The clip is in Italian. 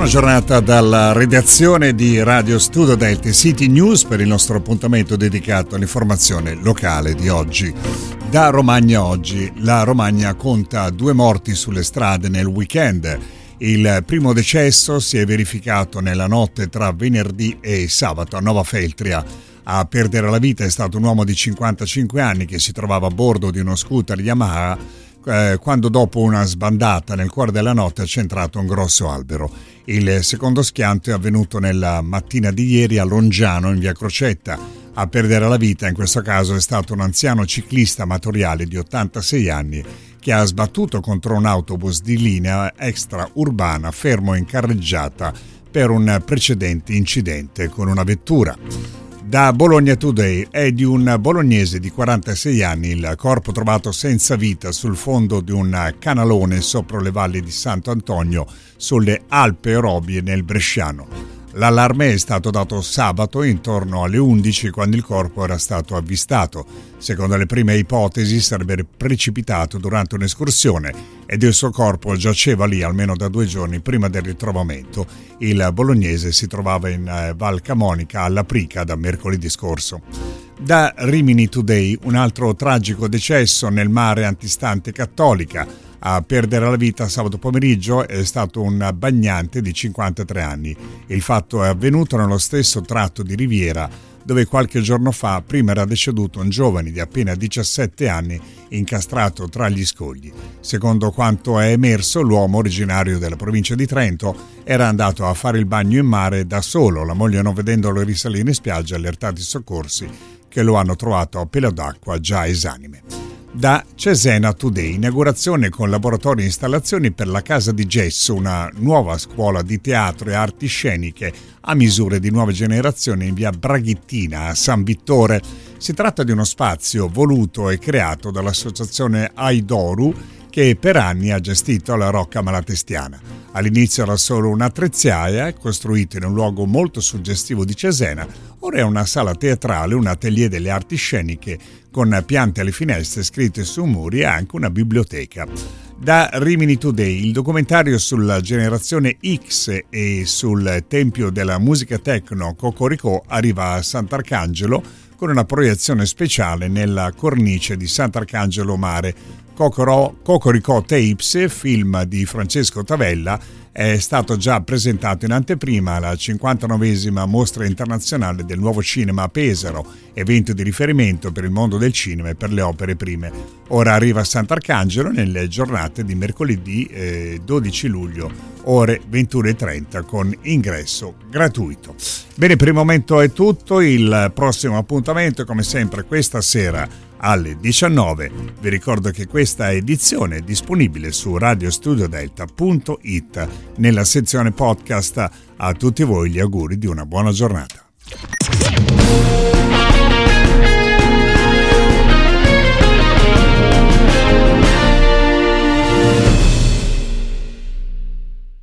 Buona giornata dalla redazione di Radio Studio Delta City News per il nostro appuntamento dedicato all'informazione locale di oggi. Da Romagna oggi, la Romagna conta 2 morti sulle strade nel weekend. Il primo decesso si è verificato nella notte tra venerdì e sabato a Nova Feltria. A perdere la vita è stato un uomo di 55 anni che si trovava a bordo di uno scooter Yamaha quando dopo una sbandata nel cuore della notte ha centrato un grosso albero. Il secondo schianto è avvenuto nella mattina di ieri a Longiano in via Crocetta. A perdere la vita in questo caso è stato un anziano ciclista amatoriale di 86 anni che ha sbattuto contro un autobus di linea extraurbana fermo in carreggiata per un precedente incidente con una vettura. Da Bologna Today è di un bolognese di 46 anni il corpo trovato senza vita sul fondo di un canalone sopra le valli di Santo Antonio sulle Alpe Orobie nel Bresciano. L'allarme è stato dato sabato intorno alle 11 quando il corpo era stato avvistato. Secondo le prime ipotesi sarebbe precipitato durante un'escursione ed il suo corpo giaceva lì almeno da 2 giorni prima del ritrovamento. Il bolognese si trovava in Val Camonica alla Prica da mercoledì scorso. Da Rimini Today un altro tragico decesso nel mare antistante Cattolica. A perdere la vita sabato pomeriggio è stato un bagnante di 53 anni. Il fatto è avvenuto nello stesso tratto di riviera dove qualche giorno fa prima era deceduto un giovane di appena 17 anni incastrato tra gli scogli. Secondo quanto è emerso, l'uomo originario della provincia di Trento era andato a fare il bagno in mare da solo. La moglie, non vedendolo risalire in spiaggia, ha allertato i soccorsi che lo hanno trovato a pelo d'acqua già esanime. Da Cesena Today, inaugurazione con laboratori e installazioni per la Casa di Gesso, una nuova scuola di teatro e arti sceniche a misure di nuove generazioni in via Braghettina a San Vittore. Si tratta di uno spazio voluto e creato dall'associazione Aidoru che per anni ha gestito la Rocca Malatestiana. All'inizio era solo un'attrezzaia costruita in un luogo molto suggestivo di Cesena, ora è una sala teatrale, un atelier delle arti sceniche con piante alle finestre scritte su muri e anche una biblioteca. Da Rimini Today il documentario sulla generazione X e sul tempio della musica techno Cocorico arriva a Sant'Arcangelo con una proiezione speciale nella cornice di Sant'Arcangelo Mare. Cocorico Tapes, film di Francesco Tavella, è stato già presentato in anteprima alla 59esima Mostra Internazionale del Nuovo Cinema a Pesaro, evento di riferimento per il mondo del cinema e per le opere prime. Ora arriva a Sant'Arcangelo nelle giornate di mercoledì 12 luglio, ore 21:30 con ingresso gratuito. Bene, per il momento è tutto. Il prossimo appuntamento, come sempre, questa sera alle 19. Vi ricordo che questa edizione è disponibile su radiostudiodelta.it nella sezione podcast. A tutti voi gli auguri di una buona giornata.